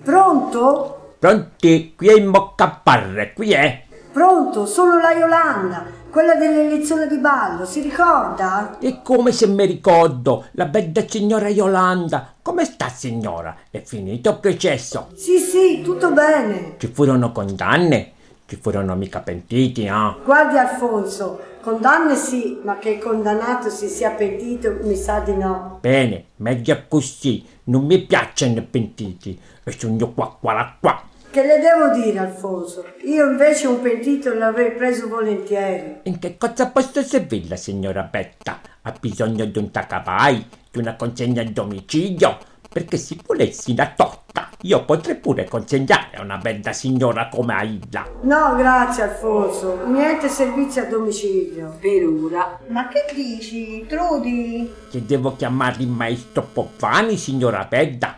Pronto? Pronti? Qui è il Moccaparre, qui è. Pronto, sono la Yolanda, quella delle lezioni di ballo, si ricorda? E come se mi ricordo, la bella signora Yolanda. Come sta, signora? È finito il processo? Sì, tutto bene. Ci furono condanne? Ci furono mica pentiti, eh? Guardi Alfonso, condanne sì, ma che il condannato si sia pentito mi sa di no. Bene, meglio così. Non mi piacciono i pentiti. E sono qua. Che le devo dire, Alfonso? Io invece un pentito l'avrei preso volentieri. In che cosa posso servirla, signora Betta? Ha bisogno di un tacavai, di una consegna a domicilio? Perché se volessi una torta, io potrei pure consegnare a una bella signora come Aida. No, grazie Alfonso, niente servizio a domicilio. Per ora. Ma che dici, Trudi? Che devo chiamare il maestro Poppani, signora Betta?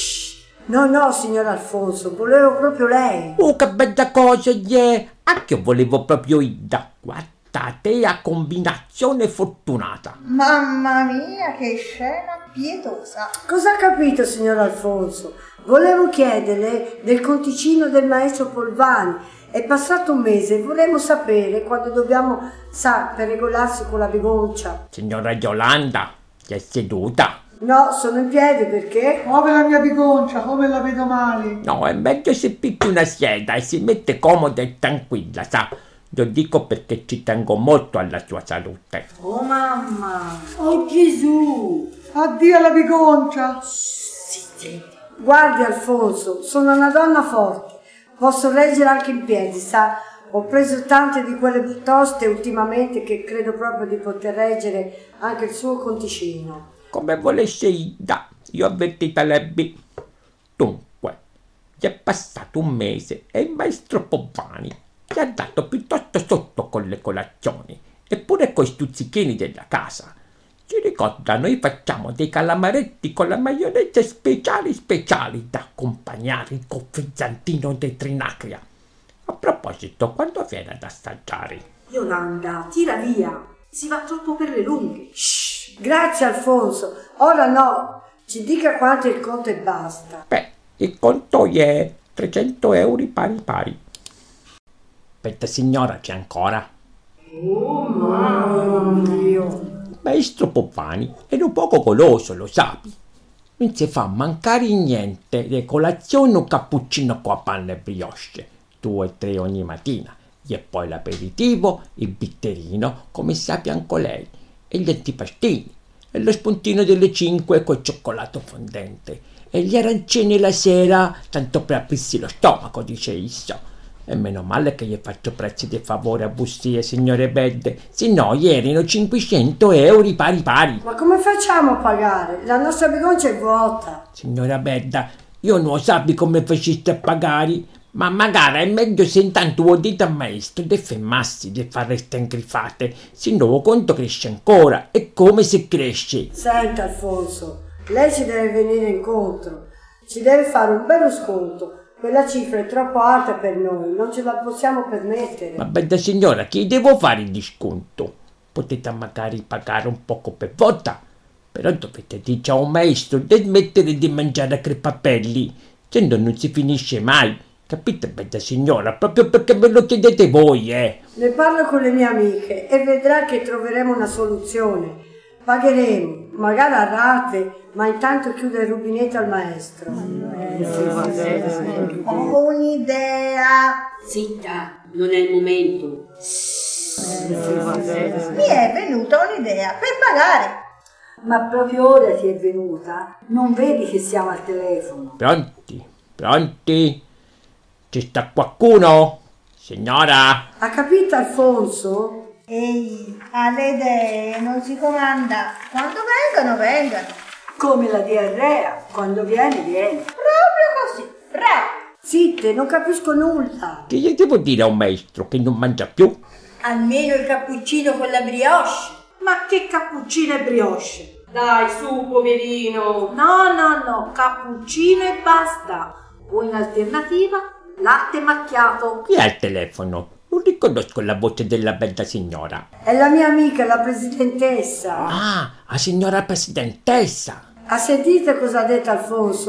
No, signor Alfonso, volevo proprio lei. Oh, che bella cosa, yeah! Anche io volevo proprio Ida. Guardate, a combinazione fortunata. Mamma mia, che scena pietosa. Cosa ha capito, signor Alfonso? Volevo chiederle del conticino del maestro Polvani. È passato un mese e vorremmo sapere quando dobbiamo, per regolarsi con la bigoncia. Signora Yolanda, si è seduta? No, sono in piedi perché? Muove la mia bigoncia, come la vedo male. No, è meglio se picchi una sieda e si mette comoda e tranquilla, sa? Lo dico perché ci tengo molto alla sua salute. Oh mamma! Oh Gesù! Addio alla bigoncia. Zitti. Guardi Alfonso, sono una donna forte. Posso reggere anche in piedi, sa? Ho preso tante di quelle toste ultimamente che credo proprio di poter reggere anche il suo conticino. Come volesse Ida, io avvertiterebbe. Dunque, gli è passato un mese e il maestro Poppani gli ha dato piuttosto sotto con le colazioni, eppure coi stuzzichini della casa. Si ricorda, noi facciamo dei calamaretti con la maionese speciali da accompagnare il confezzantino di Trinacria. A proposito, quando viene ad assaggiare? Yolanda, tira via! Si va troppo per le lunghe. Shh, grazie Alfonso. Ora no, ci dica quanto è il conto e basta. Beh, il conto è 300 euro pari. Aspetta signora, c'è ancora? Oh mamma mia. Maestro Poppani era un poco goloso, lo sapi. Non si fa mancare niente le colazioni o cappuccino con panna e brioche, 2 o 3 ogni mattina. E poi l'aperitivo, il bitterino, come sappia anche lei, e gli antipastini, e lo spuntino delle 5 col cioccolato fondente, e gli arancini la sera, tanto per aprirsi lo stomaco, dice Isso. E meno male che gli faccio prezzi di favore a bussie, signore Bedde, se no erano 500 euro pari. Ma come facciamo a pagare? La nostra bigoncia è vuota. Signora Bedda, io non sapi come faceste a pagare, ma magari è meglio se intanto vuol dite al maestro di fermarsi, di fare ste ingrifate, se no conto cresce ancora, e come se cresce. Senta Alfonso, lei ci deve venire incontro, ci deve fare un bello sconto. Quella cifra è troppo alta per noi, non ce la possiamo permettere. Ma bella signora, che devo fare il disconto? Potete magari pagare un poco per volta, però dovete dire a un maestro di smettere di mangiare a crepapelli, se no non si finisce mai. Capite, bella signora, proprio perché me lo chiedete voi, Ne parlo con le mie amiche e vedrà che troveremo una soluzione. Pagheremo, magari a rate, ma intanto chiude il rubinetto al maestro. Ho un'idea. Zitta, non è il momento. Mi è venuta un'idea per pagare. Ma proprio ora ti è venuta? Non vedi che siamo al telefono? Pronti? Ci sta qualcuno? Signora? Ha capito Alfonso? Ehi, alle idee non si comanda. Quando vengano. Come la diarrea, quando viene. Proprio così, bravo. Zitte, non capisco nulla. Che gli devo dire a un maestro che non mangia più? Almeno il cappuccino con la brioche. Ma che cappuccino e brioche? Dai, su, poverino. No, cappuccino e basta. O in alternativa, latte macchiato. Chi ha il telefono? Non riconosco la voce della bella signora. È la mia amica, la presidentessa. Ah, la signora presidentessa. Ha sentito cosa ha detto Alfonso?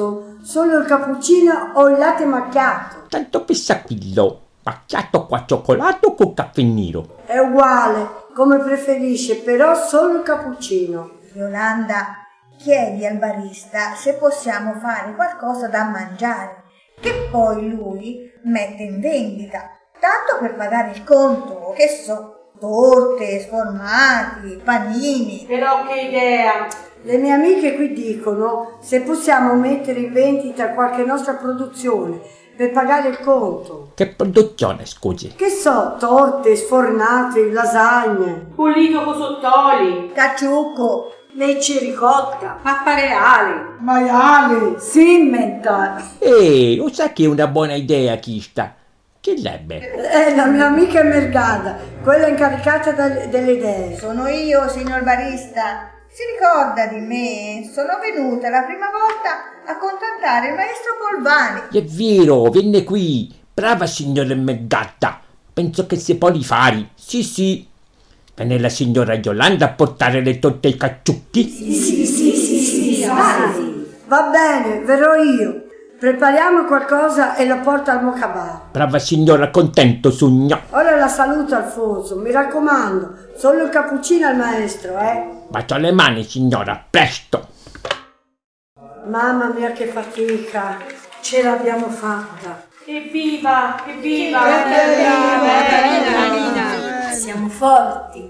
Solo il cappuccino o il latte macchiato? Tanto per sapillo, macchiato qua cioccolato col caffè nero. È uguale, come preferisce, però solo il cappuccino. Yolanda, chiedi al barista se possiamo fare qualcosa da mangiare, che poi lui mette in vendita, tanto per pagare il conto, che so, torte, sformati, panini. Però che idea! Le mie amiche qui dicono se possiamo mettere in vendita qualche nostra produzione per pagare il conto. Che produzione, scusi? Che so, torte, sfornate, lasagne. Pulito con sottoli, Caciucco, lecce ricotta, pappa reale, Maiali. simmental. Lo sa che è una buona idea questa? Che lebbe? La mia amica è Mergada, quella incaricata delle idee. sono io, signor barista. Si ricorda di me? Sono venuta la prima volta a contattare il maestro Polvani. È vero, viene qui. Brava signora Megatta. Penso che si può rifare. Sì. Viene la signora Yolanda a portare le torte ai cacciucchi? Sì. Va bene, verrò io. Prepariamo qualcosa e lo porto al Mocha Bar. Brava signora, contento, sogna. Ora la saluto, Alfonso, mi raccomando, solo il cappuccino al maestro, Bacio le mani, signora, presto. Mamma mia che fatica, ce l'abbiamo fatta. Evviva! Siamo forti.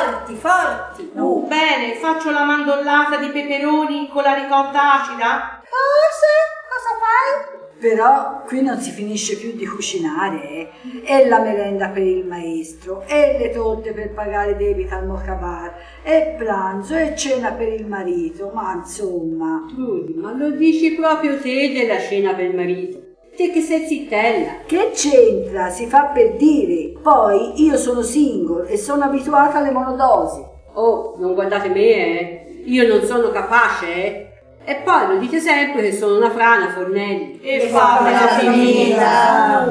Bene, faccio la mandollata di peperoni con la ricotta acida? Cosa fai? Però qui non si finisce più di cucinare, E la merenda per il maestro, e le torte per pagare i debiti al Mocha Bar, e pranzo e cena per il marito, ma insomma... Ma lo dici proprio te della cena per il marito? Te che sei zittella. Che c'entra? Si fa per dire. Poi io sono single e sono abituata alle monodosi. Oh, non guardate me, Io non sono capace, E poi lo dite sempre che sono una frana, Fornelli. E fammela finita!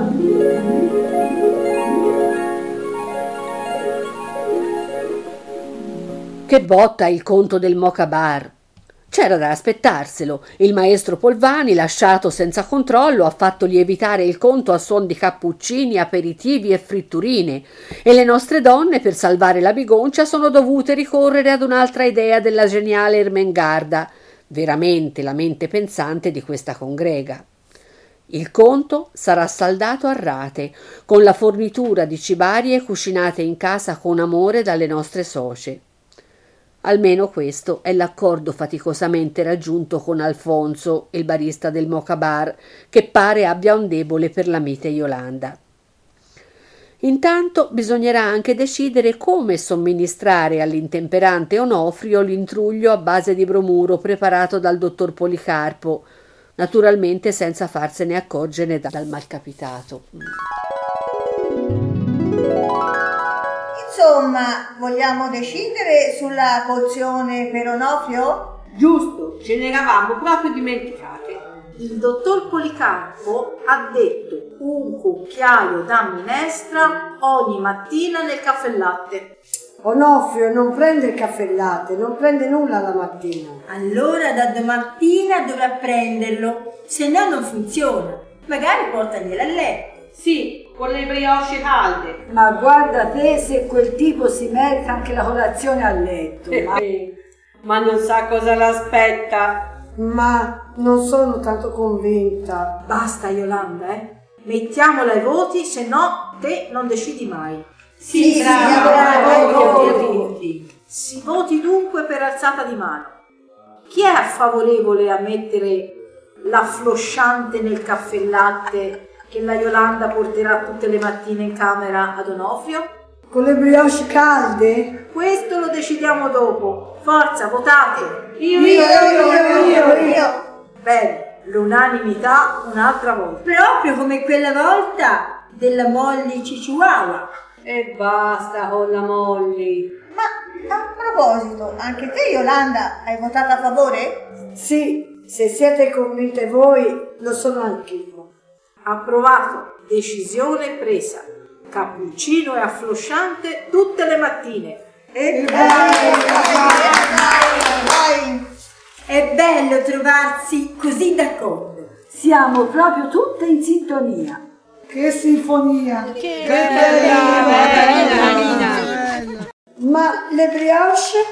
Che botta il conto del Mocha Bar! C'era da aspettarselo. Il maestro Polvani, lasciato senza controllo, ha fatto lievitare il conto a suon di cappuccini, aperitivi e fritturine, e le nostre donne, per salvare la bigoncia, sono dovute ricorrere ad un'altra idea della geniale Ermengarda, veramente la mente pensante di questa congrega. Il conto sarà saldato a rate, con la fornitura di cibarie cucinate in casa con amore dalle nostre socie. Almeno questo è l'accordo faticosamente raggiunto con Alfonso, il barista del Mocha Bar, che pare abbia un debole per la mite Yolanda. Intanto bisognerà anche decidere come somministrare all'intemperante Onofrio l'intruglio a base di bromuro preparato dal dottor Policarpo, naturalmente senza farsene accorgere dal malcapitato. Insomma, vogliamo decidere sulla pozione per Onofrio? Giusto, ce ne eravamo proprio dimenticate. Il dottor Policarpo ha detto un cucchiaio da minestra ogni mattina nel caffè latte. Onofrio non prende il caffè latte, non prende nulla la mattina. Allora da domattina dovrà prenderlo, se no non funziona. Magari portaglielo a letto. Sì, con le brioche calde. Ma guarda te se quel tipo si merita anche la colazione a letto. Ma non sa cosa l'aspetta. Ma non sono tanto convinta. Basta Yolanda, Mettiamola ai voti, se no te non decidi mai. Sì, Voti. Si voti dunque per alzata di mano. Chi è favorevole a mettere la flosciante nel caffè latte che la Yolanda porterà tutte le mattine in camera ad Onofrio? Con le brioche calde? Questo lo decidiamo dopo. Forza, votate! Io. Bene, l'unanimità un'altra volta. proprio come quella volta della Molly Cicciuava. E basta con la Molly. Ma a proposito, anche te Yolanda hai votato a favore? Sì, se siete convinte voi, lo sono anch'io. Approvato, decisione presa. Cappuccino e afflosciante tutte le mattine. E vai. È bello trovarsi così d'accordo. Siamo proprio tutte in sintonia. Che sinfonia! Che bella! Ma le brioche?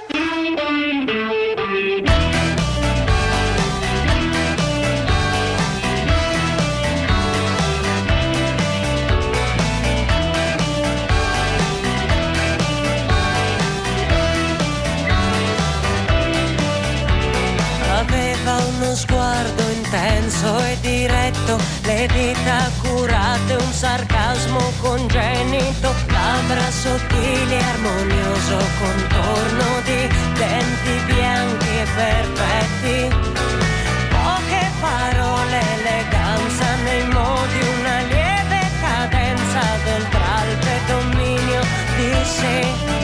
Aveva uno sguardo intenso e diretto, le dita curate, un sarcasmo congenito, labbra sottili, armonioso contorno di denti bianchi e perfetti. Poche parole, eleganza nei modi, una lieve cadenza d'oltre al predominio di sé.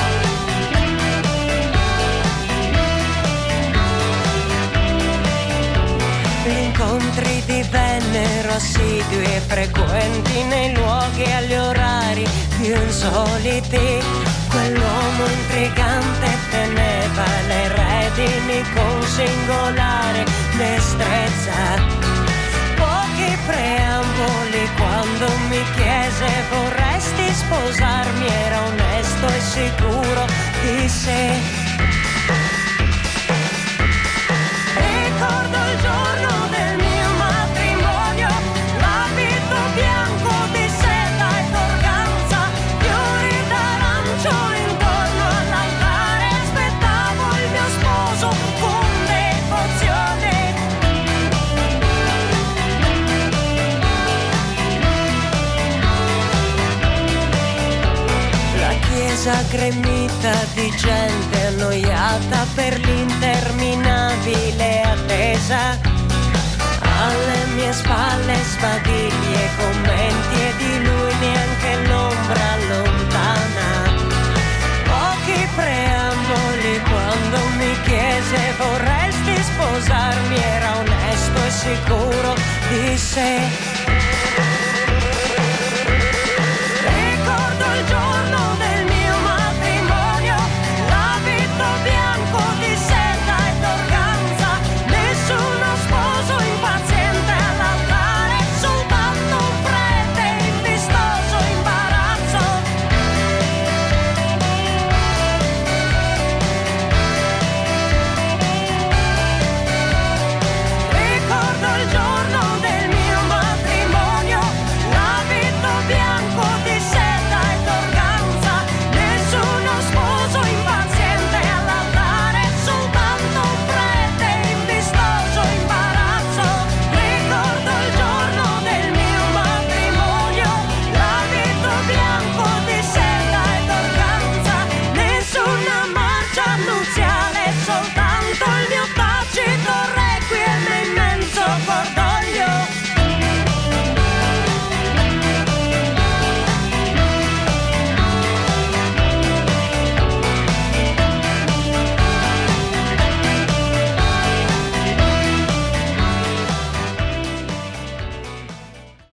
Gli incontri divennero assidui e frequenti nei luoghi e agli orari più insoliti. Quell'uomo intrigante teneva le redini con singolare destrezza. Pochi preamboli quando mi chiese vorresti sposarmi, era onesto e sicuro di sé. Ricordo il giorno del mio matrimonio, l'abito bianco di seta e d'organza, fiori d'arancio intorno all'altare, aspettavo il mio sposo con devozione. La chiesa gremita di gente annoiata per l'interminabile attesa. Alle mie spalle sbadigli e commenti e di lui neanche l'ombra lontana. Pochi preamboli quando mi chiese vorresti sposarmi, era onesto e sicuro di sé.